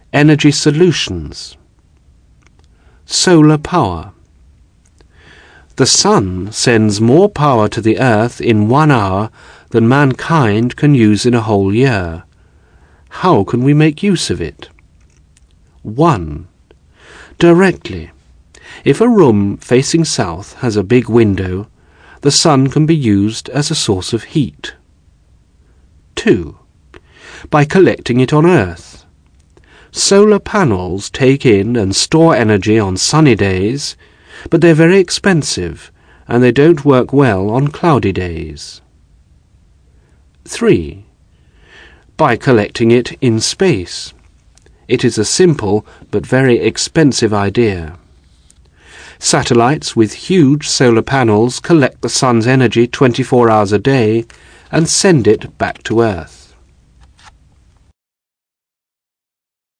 Energy solutions. Solar power. The sun sends more power to the earth in 1 hour than mankind can use in a whole year. How can we make use of it? 1. Directly. If a room facing south has a big window, the sun can be used as a source of heat. 2. By collecting it on Earth. Solar panels take in and store energy on sunny days, but they're very expensive and they don't work well on cloudy days. 3. By collecting it in space. It is a simple but very expensive idea. Satellites with huge solar panels collect the sun's energy 24 hours a day and send it back to Earth.